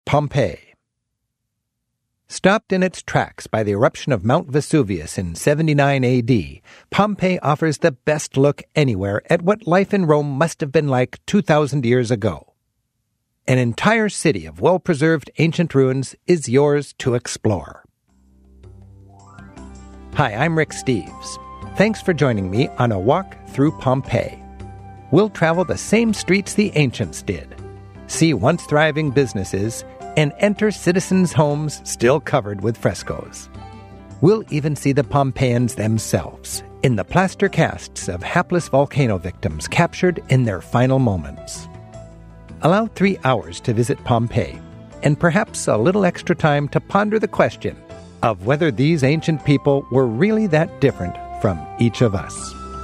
Pompeii. Stopped in its tracks by the eruption of Mount Vesuvius in 79 AD, Pompeii offers the best look anywhere at what life in Rome must have been like 2,000 years ago. An entire city of well-preserved ancient ruins is yours to explore. Hi, I'm Rick Steves. Thanks for joining me on a walk through Pompeii. We'll travel the same streets the ancients did, see once thriving businesses, and enter citizens' homes still covered with frescoes. We'll even see the Pompeians themselves in the plaster casts of hapless volcano victims captured in their final moments. Allow 3 hours to visit Pompeii, and perhaps a little extra time to ponder the question of whether these ancient people were really that different from each of us.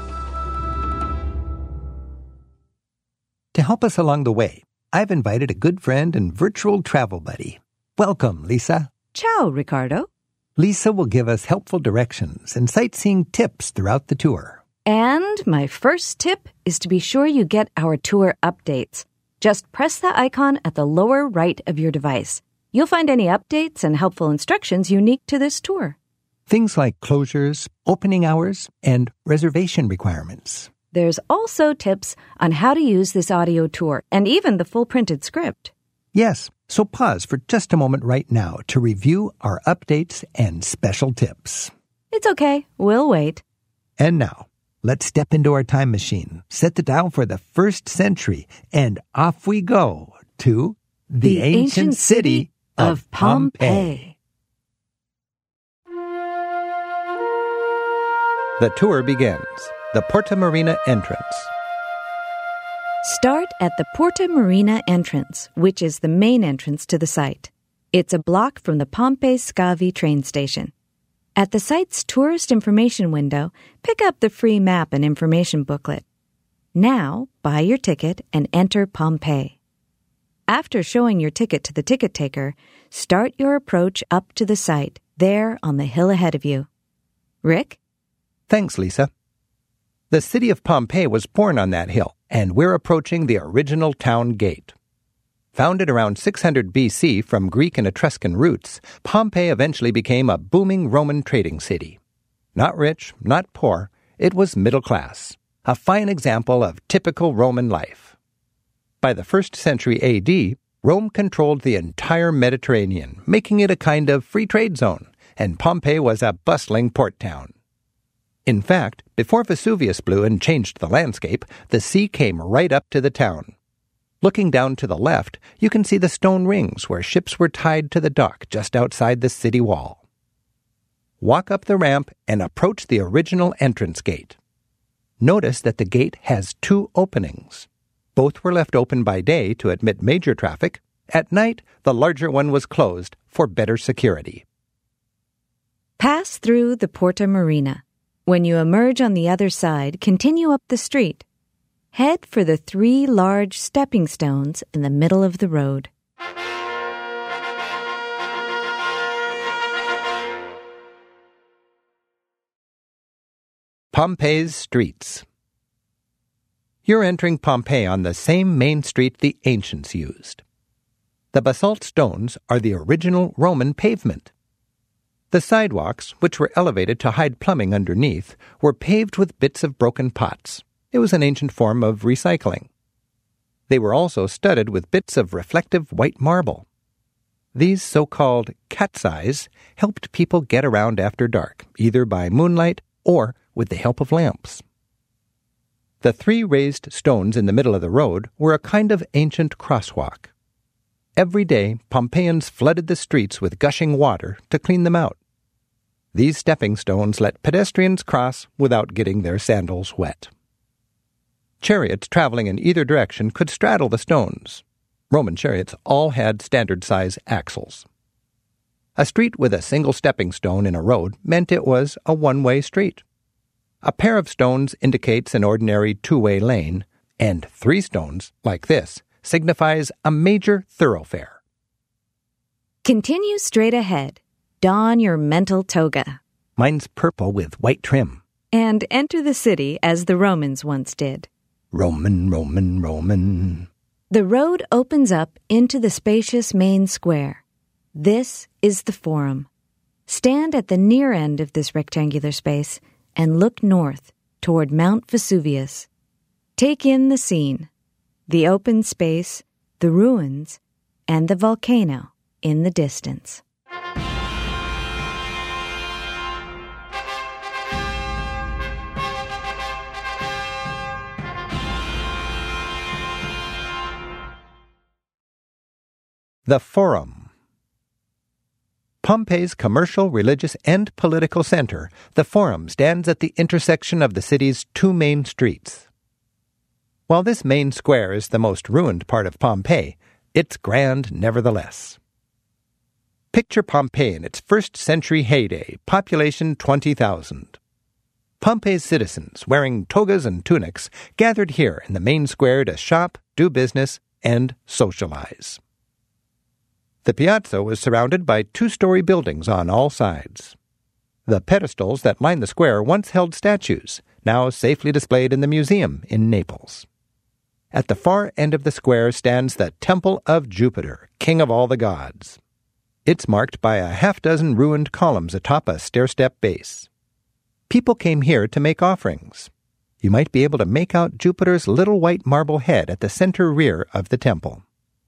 To help us along the way, I've invited a good friend and virtual travel buddy. Welcome, Lisa. Ciao, Ricardo. Lisa will give us helpful directions and sightseeing tips throughout the tour. And my first tip is to be sure you get our tour updates. Just press the icon at the lower right of your device. You'll find any updates and helpful instructions unique to this tour. Things like closures, opening hours, and reservation requirements. There's also tips on how to use this audio tour and even the full printed script. Yes, so pause for just a moment right now to review our updates and special tips. It's okay. We'll wait. And now, let's step into our time machine, set the dial for the 1st century, and off we go to the ancient city of Pompeii. The tour begins. The Porta Marina entrance. Start at the Porta Marina entrance, which is the main entrance to the site. It's a block from the Pompeii Scavi train station. At the site's tourist information window, pick up the free map and information booklet. Now, buy your ticket and enter Pompeii. After showing your ticket to the ticket taker, start your approach up to the site, there on the hill ahead of you. Rick? Thanks, Lisa. The city of Pompeii was born on that hill, and we're approaching the original town gate. Founded around 600 BC from Greek and Etruscan roots, Pompeii eventually became a booming Roman trading city. Not rich, not poor, it was middle class, a fine example of typical Roman life. By the 1st century AD, Rome controlled the entire Mediterranean, making it a kind of free trade zone, and Pompeii was a bustling port town. In fact, before Vesuvius blew and changed the landscape, the sea came right up to the town. Looking down to the left, you can see the stone rings where ships were tied to the dock just outside the city wall. Walk up the ramp and approach the original entrance gate. Notice that the gate has 2 openings. Both were left open by day to admit major traffic. At night, the larger one was closed for better security. Pass through the Porta Marina. When you emerge on the other side, continue up the street. Head for the 3 large stepping stones in the middle of the road. Pompeii's streets. You're entering Pompeii on the same main street the ancients used. The basalt stones are the original Roman pavement. The sidewalks, which were elevated to hide plumbing underneath, were paved with bits of broken pots. It was an ancient form of recycling. They were also studded with bits of reflective white marble. These so-called cat's eyes helped people get around after dark, either by moonlight or with the help of lamps. The 3 raised stones in the middle of the road were a kind of ancient crosswalk. Every day, Pompeians flooded the streets with gushing water to clean them out. These stepping stones let pedestrians cross without getting their sandals wet. Chariots traveling in either direction could straddle the stones. Roman chariots all had standard-size axles. A street with a single stepping stone in a road meant it was a one-way street. A pair of stones indicates an ordinary 2-way lane, and 3 stones, like this, signifies a major thoroughfare. Continue straight ahead. Don your mental toga. Mine's purple with white trim. And enter the city as the Romans once did. Roman, Roman, Roman. The road opens up into the spacious main square. This is the Forum. Stand at the near end of this rectangular space and look north toward Mount Vesuvius. Take in the scene, the open space, the ruins, and the volcano in the distance. The Forum. Pompeii's commercial, religious, and political center, the Forum stands at the intersection of the city's two main streets. While this main square is the most ruined part of Pompeii, it's grand nevertheless. Picture Pompeii in its first-century heyday, population 20,000. Pompeii's citizens, wearing togas and tunics, gathered here in the main square to shop, do business, and socialize. The piazza was surrounded by two-story buildings on all sides. The pedestals that line the square once held statues, now safely displayed in the museum in Naples. At the far end of the square stands the Temple of Jupiter, king of all the gods. It's marked by a half-dozen ruined columns atop a stair-step base. People came here to make offerings. You might be able to make out Jupiter's little white marble head at the center rear of the temple.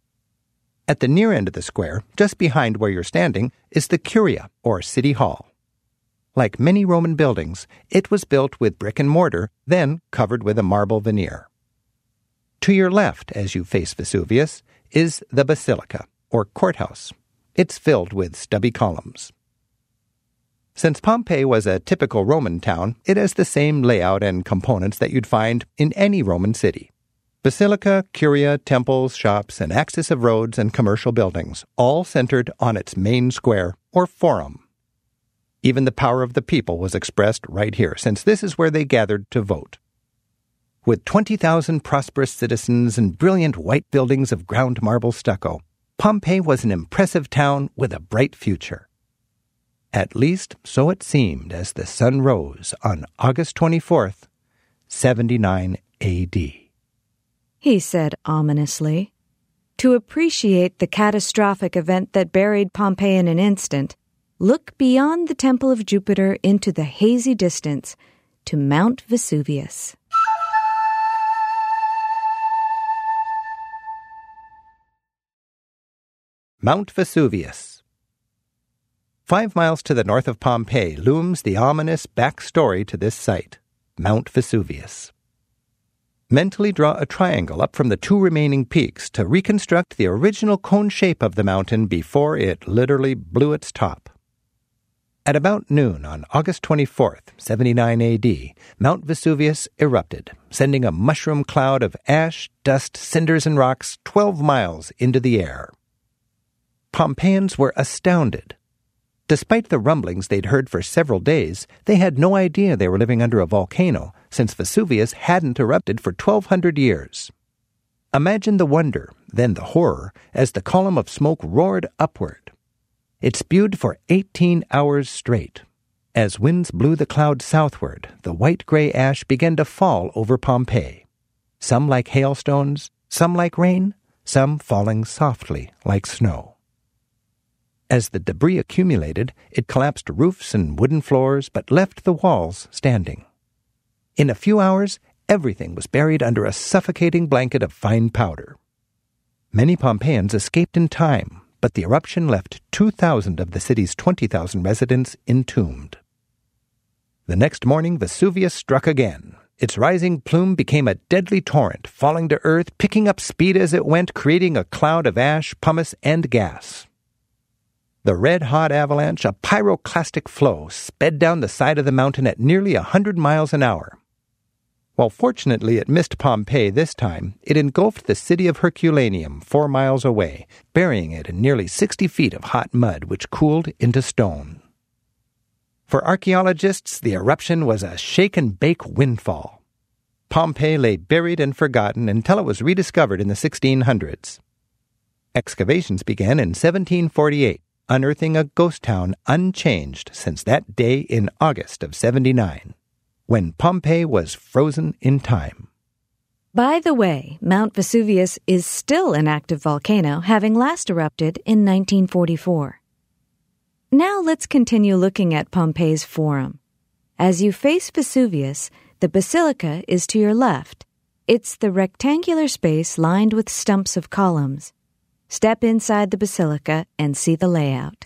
At the near end of the square, just behind where you're standing, is the Curia, or City Hall. Like many Roman buildings, it was built with brick and mortar, then covered with a marble veneer. To your left, as you face Vesuvius, is the Basilica, or courthouse. It's filled with stubby columns. Since Pompeii was a typical Roman town, it has the same layout and components that you'd find in any Roman city. Basilica, curia, temples, shops, an axis of roads and commercial buildings, all centered on its main square, or forum. Even the power of the people was expressed right here, since this is where they gathered to vote. With 20,000 prosperous citizens and brilliant white buildings of ground marble stucco, Pompeii was an impressive town with a bright future. At least so it seemed as the sun rose on August 24th, 79 A.D. He said ominously. To appreciate the catastrophic event that buried Pompeii in an instant, look beyond the Temple of Jupiter into the hazy distance to Mount Vesuvius. Mount Vesuvius. 5 miles to the north of Pompeii looms the ominous backstory to this site, Mount Vesuvius. Mentally draw a triangle up from the two remaining peaks to reconstruct the original cone shape of the mountain before it literally blew its top. At about noon on August 24th, 79 A.D., Mount Vesuvius erupted, sending a mushroom cloud of ash, dust, cinders, and rocks 12 miles into the air. Pompeians were astounded. Despite the rumblings they'd heard for several days, they had no idea they were living under a volcano, since Vesuvius hadn't erupted for 1,200 years. Imagine the wonder, then the horror, as the column of smoke roared upward. It spewed for 18 hours straight. As winds blew the cloud southward, the white-gray ash began to fall over Pompeii. Some like hailstones, some like rain, some falling softly like snow. As the debris accumulated, it collapsed roofs and wooden floors, but left the walls standing. In a few hours, everything was buried under a suffocating blanket of fine powder. Many Pompeians escaped in time, but the eruption left 2,000 of the city's 20,000 residents entombed. The next morning, Vesuvius struck again. Its rising plume became a deadly torrent, falling to earth, picking up speed as it went, creating a cloud of ash, pumice, and gas. The red-hot avalanche, a pyroclastic flow, sped down the side of the mountain at nearly 100 miles an hour. While fortunately it missed Pompeii this time, it engulfed the city of Herculaneum 4 miles away, burying it in nearly 60 feet of hot mud which cooled into stone. For archaeologists, the eruption was a shake-and-bake windfall. Pompeii lay buried and forgotten until it was rediscovered in the 1600s. Excavations began in 1748. Unearthing a ghost town unchanged since that day in August of 79, when Pompeii was frozen in time. By the way, Mount Vesuvius is still an active volcano, having last erupted in 1944. Now let's continue looking at Pompeii's Forum. As you face Vesuvius, the Basilica is to your left. It's the rectangular space lined with stumps of columns. Step inside the Basilica and see the layout.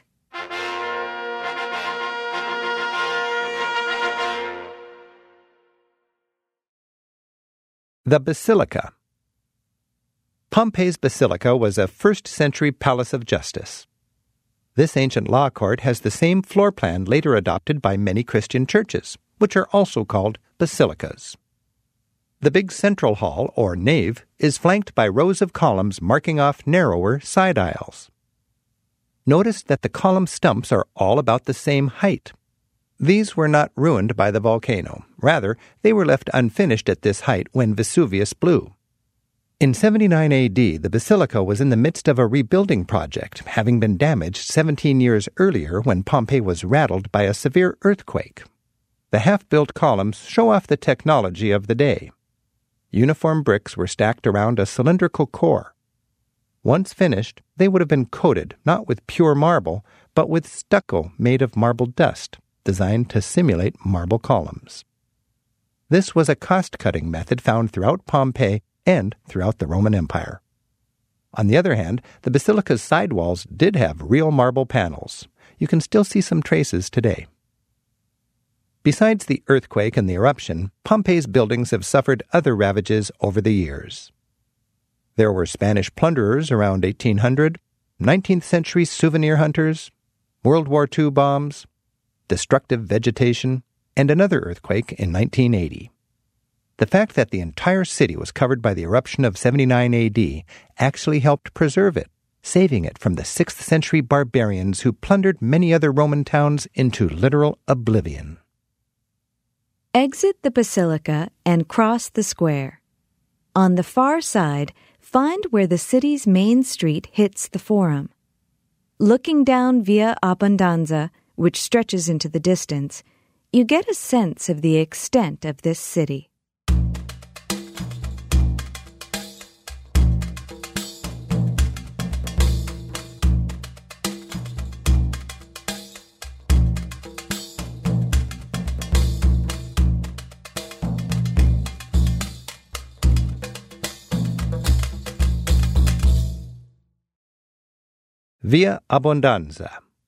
The Basilica. Pompeii's Basilica was a first-century palace of justice. This ancient law court has the same floor plan later adopted by many Christian churches, which are also called basilicas. The big central hall, or nave, is flanked by rows of columns marking off narrower side aisles. Notice that the column stumps are all about the same height. These were not ruined by the volcano. Rather, they were left unfinished at this height when Vesuvius blew. In 79 A.D., the basilica was in the midst of a rebuilding project, having been damaged 17 years earlier when Pompeii was rattled by a severe earthquake. The half-built columns show off the technology of the day. Uniform bricks were stacked around a cylindrical core. Once finished, they would have been coated not with pure marble, but with stucco made of marble dust, designed to simulate marble columns. This was a cost-cutting method found throughout Pompeii and throughout the Roman Empire. On the other hand, the basilica's side walls did have real marble panels. You can still see some traces today. Besides the earthquake and the eruption, Pompeii's buildings have suffered other ravages over the years. There were Spanish plunderers around 1800, 19th century souvenir hunters, World War II bombs, destructive vegetation, and another earthquake in 1980. The fact that the entire city was covered by the eruption of 79 A.D. actually helped preserve it, saving it from the 6th century barbarians who plundered many other Roman towns into literal oblivion. Exit the Basilica and cross the square. On the far side, find where the city's main street hits the Forum. Looking down Via Abbondanza, which stretches into the distance, you get a sense of the extent of this city. Via Abbondanza.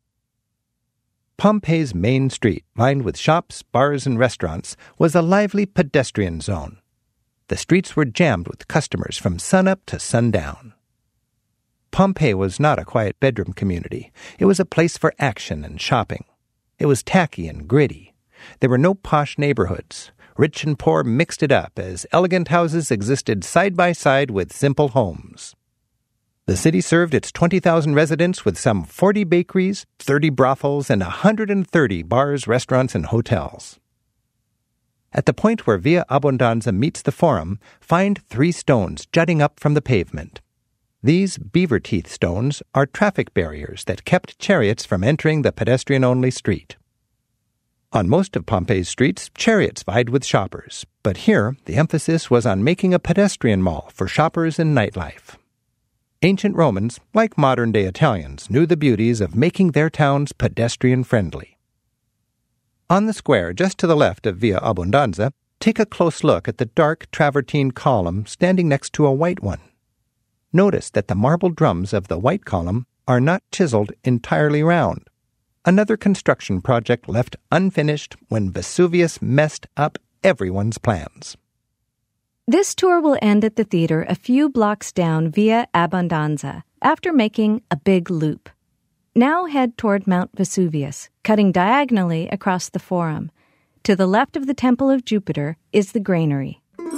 Pompeii's main street, lined with shops, bars, and restaurants, was a lively pedestrian zone. The streets were jammed with customers from sunup to sundown. Pompeii was not a quiet bedroom community. It was a place for action and shopping. It was tacky and gritty. There were no posh neighborhoods. Rich and poor mixed it up as elegant houses existed side by side with simple homes. The city served its 20,000 residents with some 40 bakeries, 30 brothels, and 130 bars, restaurants, and hotels. At the point where Via Abbondanza meets the Forum, find 3 stones jutting up from the pavement. These beaver teeth stones are traffic barriers that kept chariots from entering the pedestrian-only street. On most of Pompeii's streets, chariots vied with shoppers, but here the emphasis was on making a pedestrian mall for shoppers and nightlife. Ancient Romans, like modern-day Italians, knew the beauties of making their towns pedestrian-friendly. On the square just to the left of Via Abbondanza, take a close look at the dark travertine column standing next to a white one. Notice that the marble drums of the white column are not chiseled entirely round. Another construction project left unfinished when Vesuvius messed up everyone's plans. This tour will end at the theater a few blocks down Via Abbondanza after making a big loop. Now head toward Mount Vesuvius, cutting diagonally across the Forum. To the left of the Temple of Jupiter is the granary.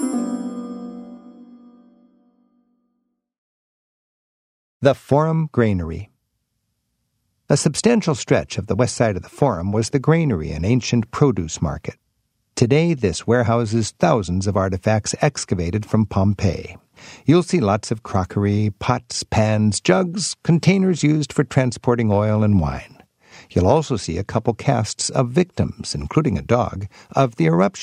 The Forum Granary. A substantial stretch of the west side of the Forum was the granary, an ancient produce market. Today, this warehouses thousands of artifacts excavated from Pompeii. You'll see lots of crockery, pots, pans, jugs, containers used for transporting oil and wine. You'll also see a couple casts of victims, including a dog, of the eruption,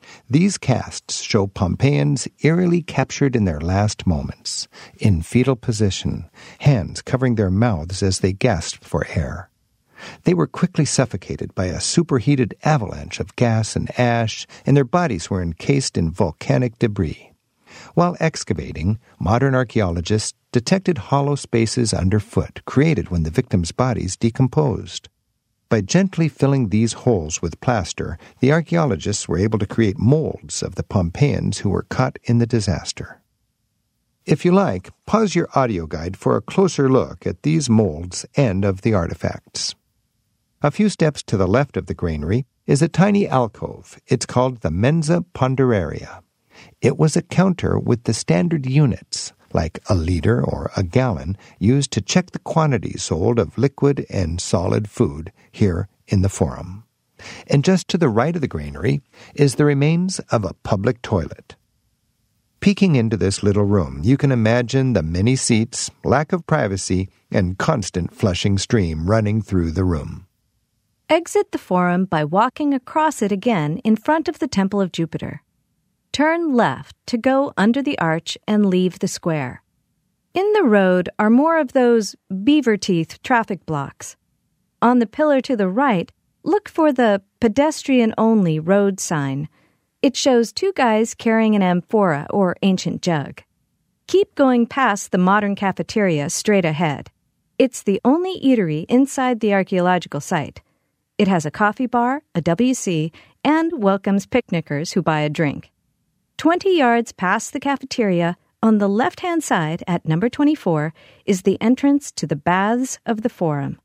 These casts show Pompeians eerily captured in their last moments, in fetal position, hands covering their mouths as they gasped for air. They were quickly suffocated by a superheated avalanche of gas and ash, and their bodies were encased in volcanic debris. While excavating, modern archaeologists detected hollow spaces underfoot created when the victims' bodies decomposed. By gently filling these holes with plaster, the archaeologists were able to create molds of the Pompeians who were caught in the disaster. If you like, pause your audio guide for a closer look at these molds and of the artifacts. A few steps to the left of the granary is a tiny alcove. It's called the Mensa Ponderaria. It was a counter with the standard units, like a liter or a gallon, used to check the quantities sold of liquid and solid food here in the Forum. And just to the right of the granary is the remains of a public toilet. Peeking into this little room, you can imagine the many seats, lack of privacy, and constant flushing stream running through the room. Exit the Forum by walking across it again in front of the Temple of Jupiter. Turn left to go under the arch and leave the square. In the road are more of those beaver teeth traffic blocks. On the pillar to the right, look for the pedestrian-only road sign. It shows two guys carrying an amphora or ancient jug. Keep going past the modern cafeteria straight ahead. It's the only eatery inside the archaeological site. It has a coffee bar, a WC, and welcomes picnickers who buy a drink. 20 yards past the cafeteria, on the left-hand side at number 24, is the entrance to the Baths of the Forum.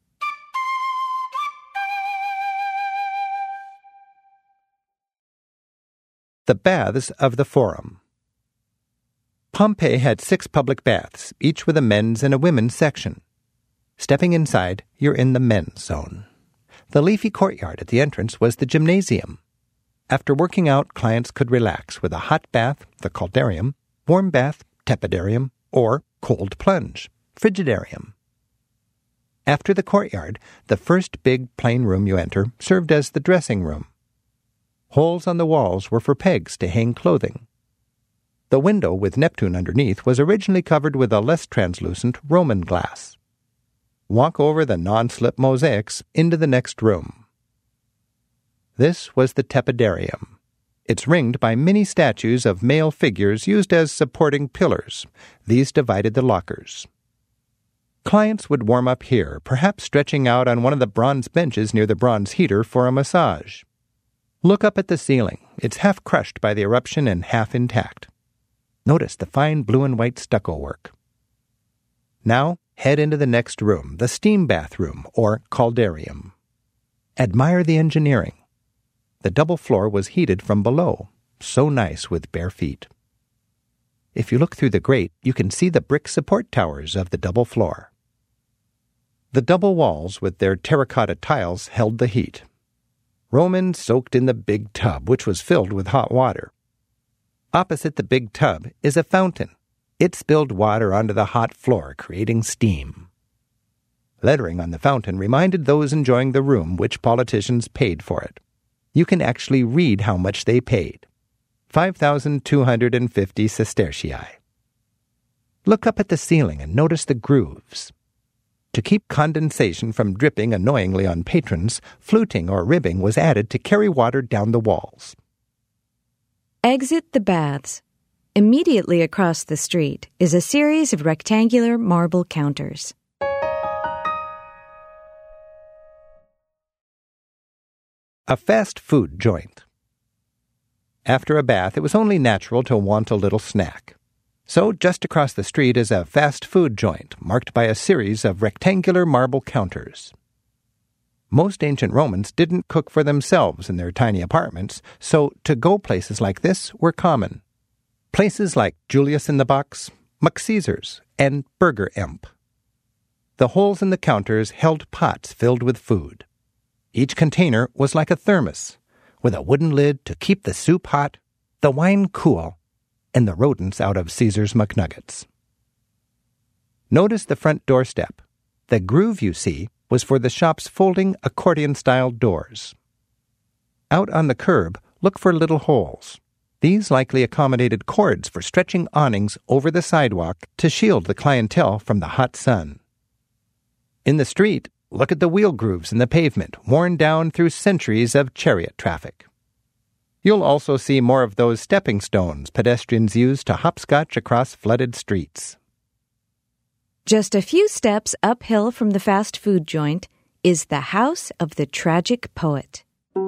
The Baths of the Forum. Pompeii had 6 public baths, each with a men's and a women's section. Stepping inside, you're in the men's zone. The leafy courtyard at the entrance was the gymnasium. After working out, clients could relax with a hot bath, the caldarium, warm bath, tepidarium, or cold plunge, frigidarium. After the courtyard, the first big plain room you enter served as the dressing room. Holes on the walls were for pegs to hang clothing. The window with Neptune underneath was originally covered with a less translucent Roman glass. Walk over the non-slip mosaics into the next room. This was the tepidarium. It's ringed by many statues of male figures used as supporting pillars. These divided the lockers. Clients would warm up here, perhaps stretching out on one of the bronze benches near the bronze heater for a massage. Look up at the ceiling. It's half crushed by the eruption and half intact. Notice the fine blue and white stucco work. Now, head into the next room, the steam bathroom, or caldarium. Admire the engineering. The double floor was heated from below, so nice with bare feet. If you look through the grate, you can see the brick support towers of the double floor. The double walls with their terracotta tiles held the heat. Romans soaked in the big tub, which was filled with hot water. Opposite the big tub is a fountain. It spilled water onto the hot floor, creating steam. Lettering on the fountain reminded those enjoying the room which politicians paid for it. You can actually read how much they paid. 5,250 sestertii. Look up at the ceiling and notice the grooves. To keep condensation from dripping annoyingly on patrons, fluting or ribbing was added to carry water down the walls. Exit the baths. Immediately across the street is a series of rectangular marble counters. A fast food joint. After a bath, it was only natural to want a little snack. So just across the street is a fast food joint marked by a series of rectangular marble counters. Most ancient Romans didn't cook for themselves in their tiny apartments, so to-go places like this were common. Places like Julius in the Box, McCaesar's, and Burger Imp. The holes in the counters held pots filled with food. Each container was like a thermos, with a wooden lid to keep the soup hot, the wine cool, and the rodents out of Caesar's McNuggets. Notice the front doorstep. The groove you see was for the shop's folding accordion-style doors. Out on the curb, look for little holes. These likely accommodated cords for stretching awnings over the sidewalk to shield the clientele from the hot sun. In the street, look at the wheel grooves in the pavement, worn down through centuries of chariot traffic. You'll also see more of those stepping stones pedestrians use to hopscotch across flooded streets. Just a few steps uphill from the fast food joint is the House of the Tragic Poet.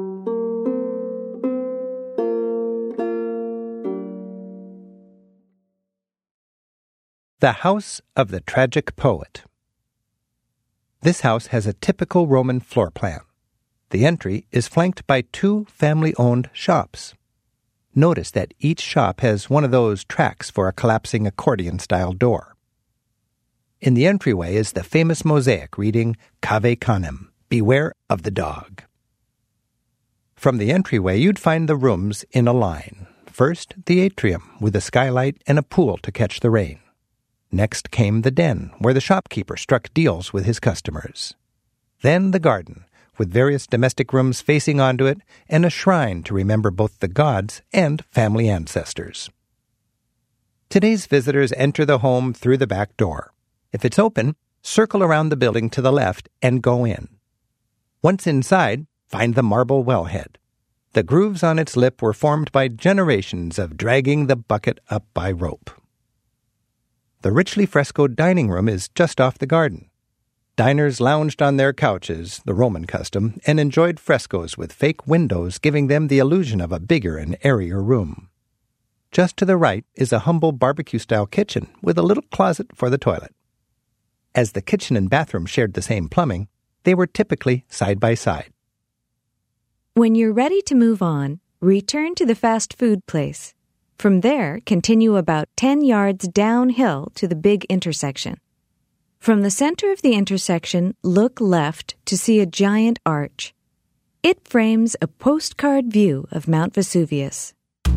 The House of the Tragic Poet. This house has a typical Roman floor plan. The entry is flanked by two family-owned shops. Notice that each shop has one of those tracks for a collapsing accordion-style door. In the entryway is the famous mosaic reading Cave Canem, Beware of the Dog. From the entryway you'd find the rooms in a line. First, the atrium with a skylight and a pool to catch the rain. Next came the den, where the shopkeeper struck deals with his customers. Then the garden, with various domestic rooms facing onto it, and a shrine to remember both the gods and family ancestors. Today's visitors enter the home through the back door. If it's open, circle around the building to the left and go in. Once inside, find the marble wellhead. The grooves on its lip were formed by generations of dragging the bucket up by rope. The richly frescoed dining room is just off the garden. Diners lounged on their couches, the Roman custom, and enjoyed frescoes with fake windows giving them the illusion of a bigger and airier room. Just to the right is a humble barbecue-style kitchen with a little closet for the toilet. As the kitchen and bathroom shared the same plumbing, they were typically side by side. When you're ready to move on, return to the fast food place. From there, continue about 10 yards downhill to the big intersection. From the center of the intersection, look left to see a giant arch. It frames a postcard view of Mount Vesuvius.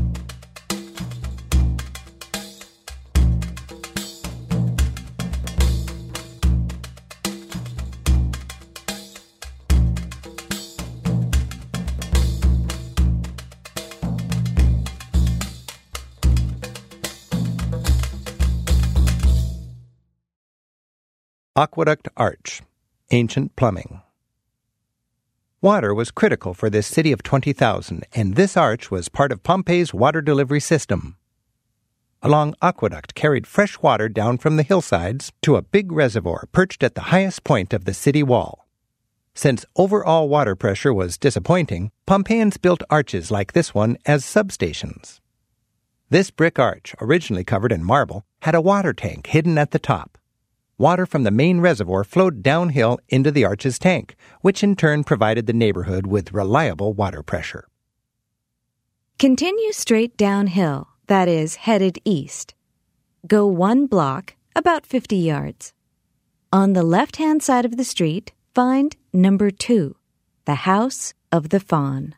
Aqueduct Arch, ancient plumbing. Water was critical for this city of 20,000, and this arch was part of Pompeii's water delivery system. A long aqueduct carried fresh water down from the hillsides to a big reservoir perched at the highest point of the city wall. Since overall water pressure was disappointing, Pompeians built arches like this one as substations. This brick arch, originally covered in marble, had a water tank hidden at the top. Water from the main reservoir flowed downhill into the arch's tank, which in turn provided the neighborhood with reliable water pressure. Continue straight downhill, that is, headed east. Go 1 block, about 50 yards. On the left-hand side of the street, find number 2, the House of the Faun.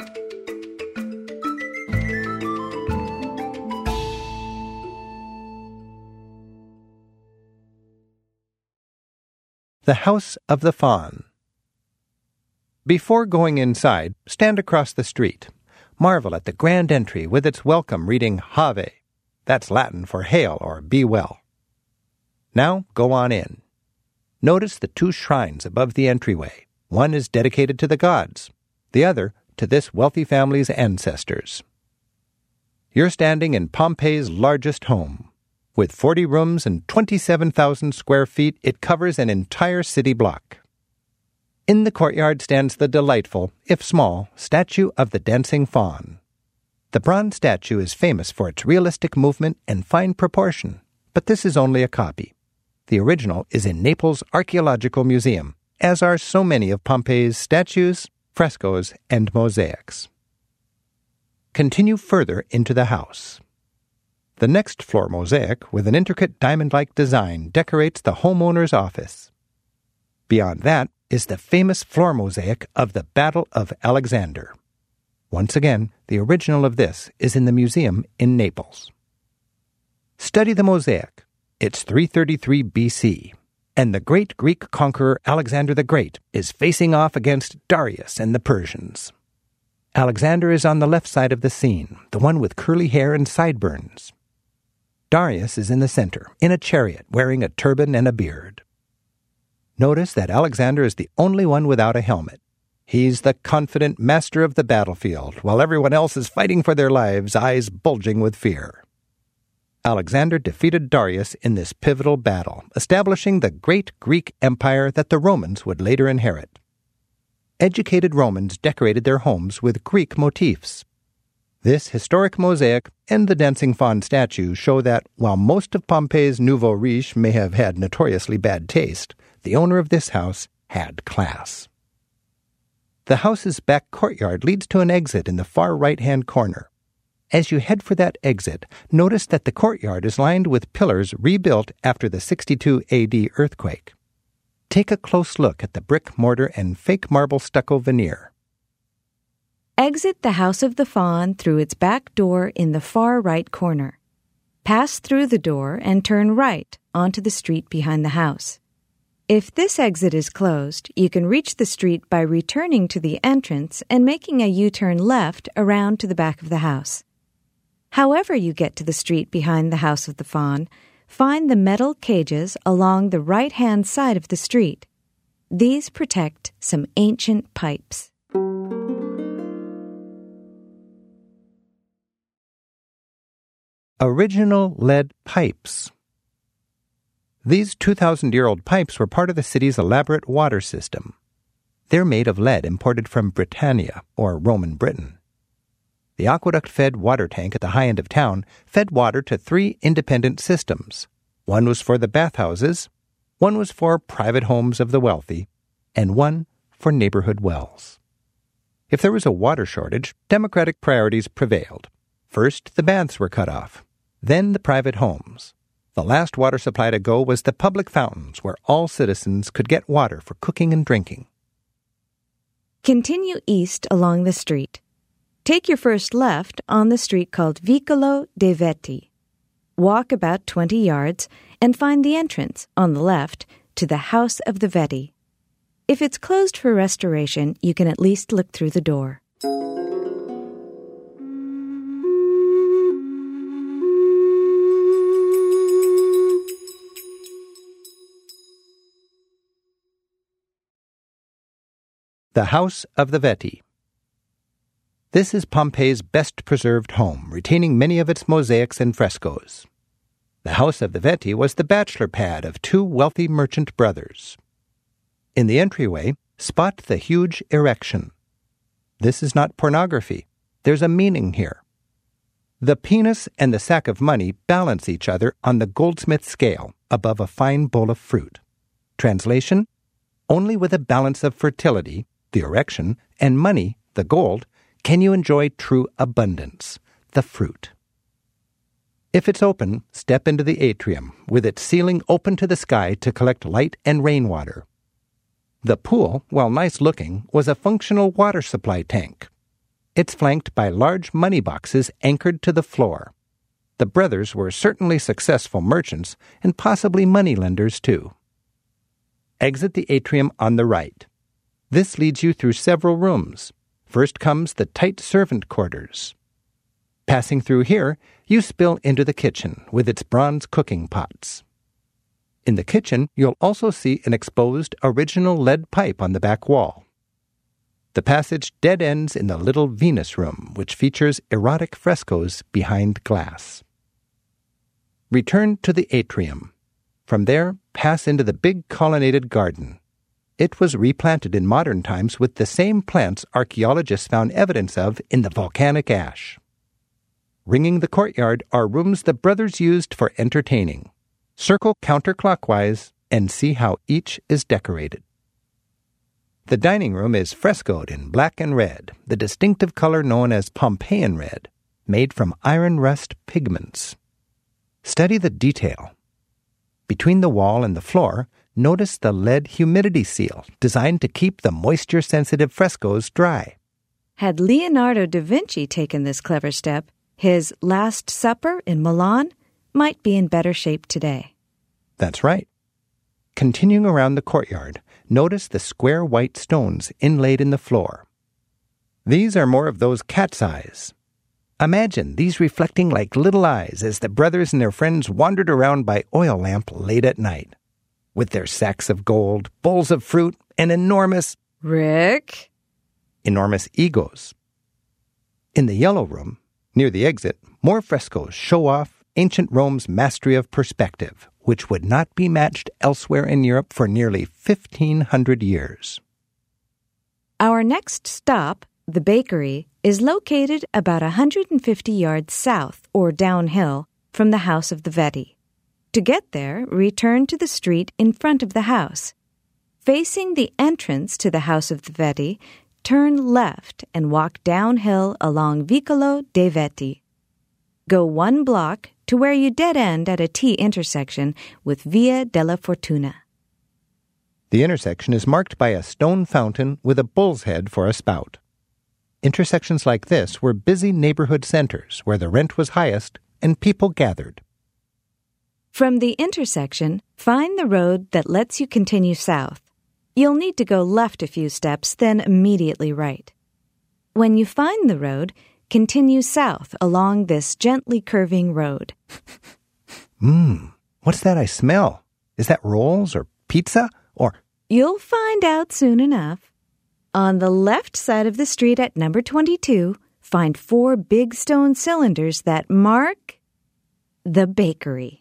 The House of the Faun. Before going inside, stand across the street. Marvel at the grand entry with its welcome reading Have. That's Latin for hail or be well. Now go on in. Notice the 2 shrines above the entryway. One is dedicated to the gods, the other to this wealthy family's ancestors. You're standing in Pompeii's largest home. With 40 rooms and 27,000 square feet, it covers an entire city block. In the courtyard stands the delightful, if small, statue of the Dancing Faun. The bronze statue is famous for its realistic movement and fine proportion, but this is only a copy. The original is in Naples Archaeological Museum, as are so many of Pompeii's statues, frescoes, and mosaics. Continue further into the house. The next floor mosaic, with an intricate diamond-like design, decorates the homeowner's office. Beyond that is the famous floor mosaic of the Battle of Alexander. Once again, the original of this is in the museum in Naples. Study the mosaic. It's 333 BC, and the great Greek conqueror Alexander the Great is facing off against Darius and the Persians. Alexander is on the left side of the scene, the one with curly hair and sideburns. Darius is in the center, in a chariot, wearing a turban and a beard. Notice that Alexander is the only one without a helmet. He's the confident master of the battlefield, while everyone else is fighting for their lives, eyes bulging with fear. Alexander defeated Darius in this pivotal battle, establishing the great Greek empire that the Romans would later inherit. Educated Romans decorated their homes with Greek motifs. This historic mosaic and the dancing faun statue show that, while most of Pompey's nouveau riche may have had notoriously bad taste, the owner of this house had class. The house's back courtyard leads to an exit in the far right-hand corner. As you head for that exit, notice that the courtyard is lined with pillars rebuilt after the 62 AD earthquake. Take a close look at the brick mortar and fake marble stucco veneer. Exit the House of the Faun through its back door in the far right corner. Pass through the door and turn right onto the street behind the house. If this exit is closed, you can reach the street by returning to the entrance and making a U-turn left around to the back of the house. However you get to the street behind the House of the Faun, find the metal cages along the right-hand side of the street. These protect some ancient pipes. Original lead pipes. These 2,000-year-old pipes were part of the city's elaborate water system. They're made of lead imported from Britannia, or Roman Britain. The aqueduct-fed water tank at the high end of town fed water to 3 independent systems. One was for the bathhouses, one was for private homes of the wealthy, and one for neighborhood wells. If there was a water shortage, democratic priorities prevailed. First, the baths were cut off, then the private homes. The last water supply to go was the public fountains, where all citizens could get water for cooking and drinking. Continue east along the street. Take your first left on the street called Vicolo dei Veti. Walk about 20 yards and find the entrance, on the left, to the House of the Veti. If it's closed for restoration, you can at least look through the door. The House of the Veti. This is Pompey's best-preserved home, retaining many of its mosaics and frescoes. The House of the Veti was the bachelor pad of 2 wealthy merchant brothers. In the entryway, spot the huge erection. This is not pornography. There's a meaning here. The penis and the sack of money balance each other on the goldsmith scale above a fine bowl of fruit. Translation: only with a balance of fertility, the erection, and money, the gold, can you enjoy true abundance, the fruit. If it's open, step into the atrium, with its ceiling open to the sky to collect light and rainwater. The pool, while nice-looking, was a functional water supply tank. It's flanked by large money boxes anchored to the floor. The brothers were certainly successful merchants and possibly moneylenders too. Exit the atrium on the right. This leads you through several rooms. First comes the tight servant quarters. Passing through here, you spill into the kitchen with its bronze cooking pots. In the kitchen, you'll also see an exposed original lead pipe on the back wall. The passage dead ends in the little Venus room, which features erotic frescoes behind glass. Return to the atrium. From there, pass into the big colonnaded garden. It was replanted in modern times with the same plants archaeologists found evidence of in the volcanic ash. Ringing the courtyard are rooms the brothers used for entertaining. Circle counterclockwise and see how each is decorated. The dining room is frescoed in black and red, the distinctive color known as Pompeian red, made from iron rust pigments. Study the detail. Between the wall and the floor, notice the lead humidity seal designed to keep the moisture-sensitive frescoes dry. Had Leonardo da Vinci taken this clever step, his Last Supper in Milan might be in better shape today. That's right. Continuing around the courtyard, notice the square white stones inlaid in the floor. These are more of those cat's eyes. Imagine these reflecting like little eyes as the brothers and their friends wandered around by oil lamp late at night, with their sacks of gold, bowls of fruit, and enormous egos. In the Yellow Room, near the exit, more frescoes show off ancient Rome's mastery of perspective, which would not be matched elsewhere in Europe for nearly 1,500 years. Our next stop, the bakery, is located about 150 yards south or downhill from the house of the Veti. To get there, return to the street in front of the house. Facing the entrance to the house of the Veti, turn left and walk downhill along Vicolo dei Veti. Go 1 block to where you dead end at a T intersection with Via della Fortuna. The intersection is marked by a stone fountain with a bull's head for a spout. Intersections like this were busy neighborhood centers where the rent was highest and people gathered. From the intersection, find the road that lets you continue south. You'll need to go left a few steps, then immediately right. When you find the road, continue south along this gently curving road. What's that I smell? Is that rolls or pizza or... You'll find out soon enough. On the left side of the street at number 22, find 4 big stone cylinders that mark the bakery.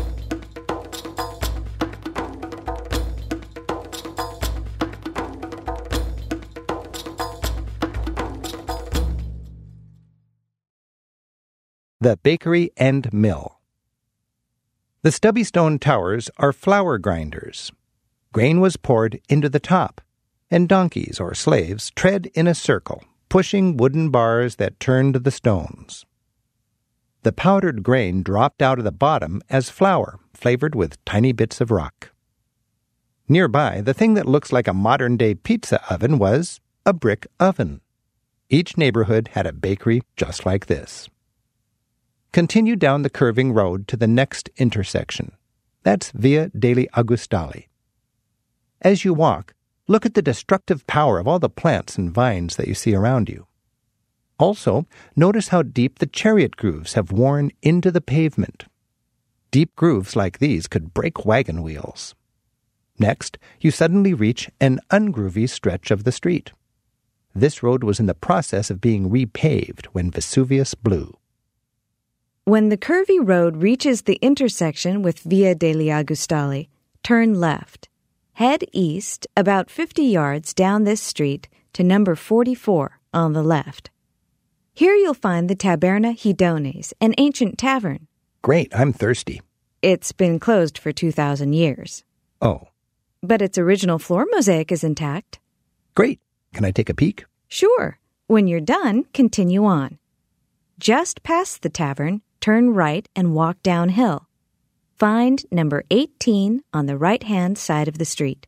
The bakery and mill. The stubby stone towers are flour grinders. Grain was poured into the top, and donkeys or slaves tread in a circle, pushing wooden bars that turned the stones. The powdered grain dropped out of the bottom as flour, flavored with tiny bits of rock. Nearby, the thing that looks like a modern-day pizza oven was a brick oven. Each neighborhood had a bakery just like this. Continue down the curving road to the next intersection. That's Via degli Augustali. As you walk, look at the destructive power of all the plants and vines that you see around you. Also, notice how deep the chariot grooves have worn into the pavement. Deep grooves like these could break wagon wheels. Next, you suddenly reach an ungroovy stretch of the street. This road was in the process of being repaved when Vesuvius blew. When the curvy road reaches the intersection with Via degli Augustali, turn left. Head east about 50 yards down this street to number 44 on the left. Here you'll find the Taberna Hidones, an ancient tavern. Great, I'm thirsty. It's been closed for 2,000 years. Oh. But its original floor mosaic is intact. Great. Can I take a peek? Sure. When you're done, continue on. Just past the tavern, turn right and walk downhill. Find number 18 on the right-hand side of the street.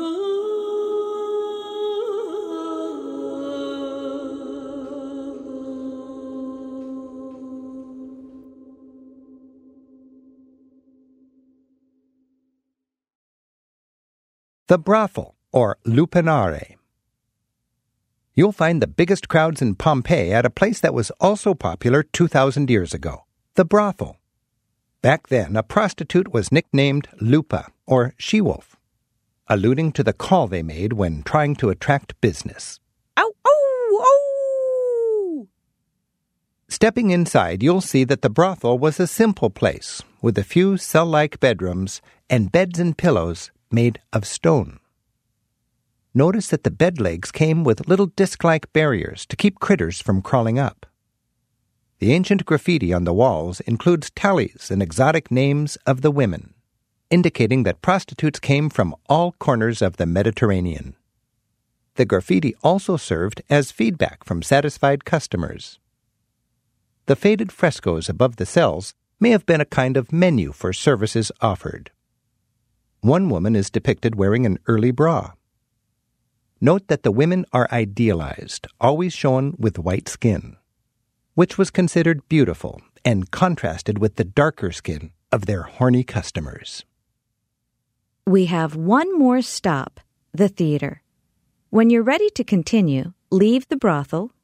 The brothel, or lupanare. You'll find the biggest crowds in Pompeii at a place that was also popular 2,000 years ago, the brothel. Back then, a prostitute was nicknamed Lupa, or she-wolf, alluding to the call they made when trying to attract business. Ow, ow, ow! Stepping inside, you'll see that the brothel was a simple place, with a few cell-like bedrooms and beds and pillows made of stone. Notice that the bed legs came with little disc-like barriers to keep critters from crawling up. The ancient graffiti on the walls includes tallies and exotic names of the women, indicating that prostitutes came from all corners of the Mediterranean. The graffiti also served as feedback from satisfied customers. The faded frescoes above the cells may have been a kind of menu for services offered. One woman is depicted wearing an early bra. Note that the women are idealized, always shown with white skin, which was considered beautiful and contrasted with the darker skin of their horny customers. We have one more stop, the theater. When you're ready to continue, leave the brothel,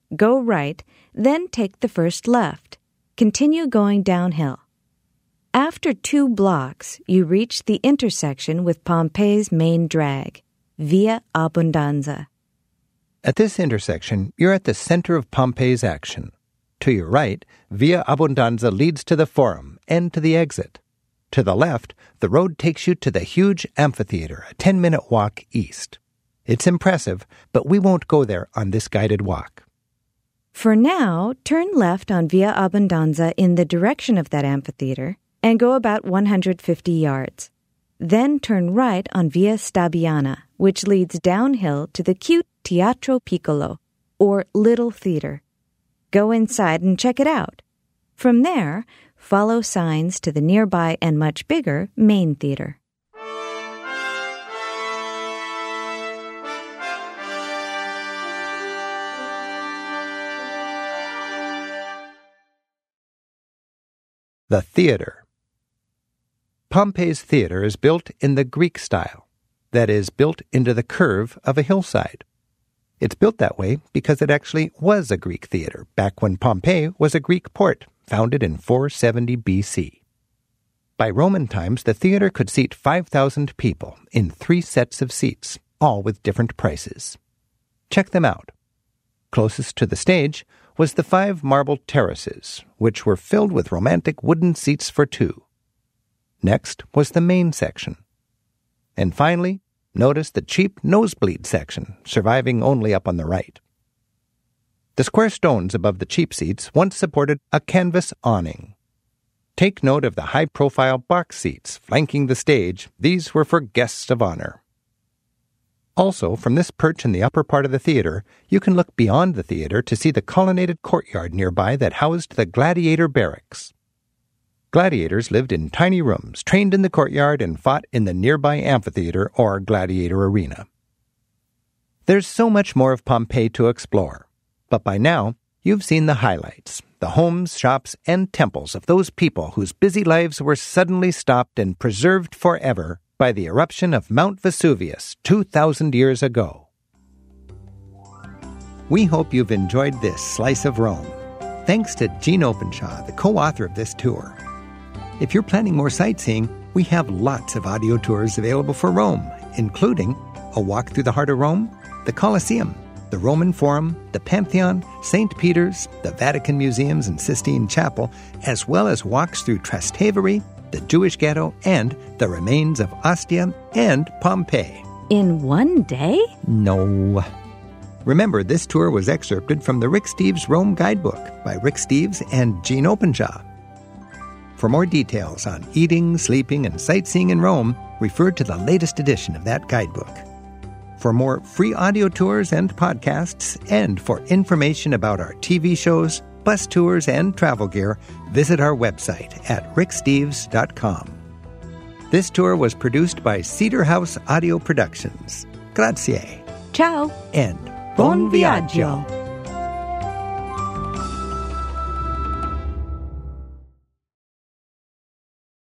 Go right, then take the first left. Continue going downhill. After 2 blocks, you reach the intersection with Pompei's main drag, Via Abbondanza. At this intersection, you're at the center of Pompei's action. To your right, Via Abbondanza leads to the Forum and to the exit. To the left, the road takes you to the huge amphitheater, a 10-minute walk east. It's impressive, but we won't go there on this guided walk. For now, turn left on Via Abbondanza in the direction of that amphitheater and go about 150 yards. Then turn right on Via Stabiana, which leads downhill to the cute Teatro Piccolo, or Little Theater. Go inside and check it out. From there, follow signs to the nearby and much bigger Main Theater. The theater. Pompei's theater is built in the Greek style, that is, built into the curve of a hillside. It's built that way because it actually was a Greek theater back when Pompeii was a Greek port, founded in 470 BC. By Roman times, the theater could seat 5,000 people in 3 sets of seats, all with different prices. Check them out. Closest to the stage was the 5 marble terraces, which were filled with romantic wooden seats for 2. Next was the main section. And finally, notice the cheap nosebleed section, surviving only up on the right. The square stones above the cheap seats once supported a canvas awning. Take note of the high-profile box seats flanking the stage. These were for guests of honor. Also, from this perch in the upper part of the theater, you can look beyond the theater to see the colonnaded courtyard nearby that housed the gladiator barracks. Gladiators lived in tiny rooms, trained in the courtyard, and fought in the nearby amphitheater or gladiator arena. There's so much more of Pompeii to explore, but by now, you've seen the highlights, the homes, shops, and temples of those people whose busy lives were suddenly stopped and preserved forever by the eruption of Mount Vesuvius 2,000 years ago. We hope you've enjoyed this slice of Rome. Thanks to Jean Openshaw, the co-author of this tour. If you're planning more sightseeing, we have lots of audio tours available for Rome, including a walk through the heart of Rome, the Colosseum, the Roman Forum, the Pantheon, St. Peter's, the Vatican Museums and Sistine Chapel, as well as walks through Trastevere, the Jewish ghetto, and the remains of Ostia and Pompeii. In one day? No. Remember, this tour was excerpted from the Rick Steves Rome Guidebook by Rick Steves and Jean Openshaw. For more details on eating, sleeping, and sightseeing in Rome, refer to the latest edition of that guidebook. For more free audio tours and podcasts, and for information about our TV shows, bus tours, and travel gear, visit our website at ricksteves.com. This tour was produced by Cedar House Audio Productions. Grazie. Ciao. And buon viaggio.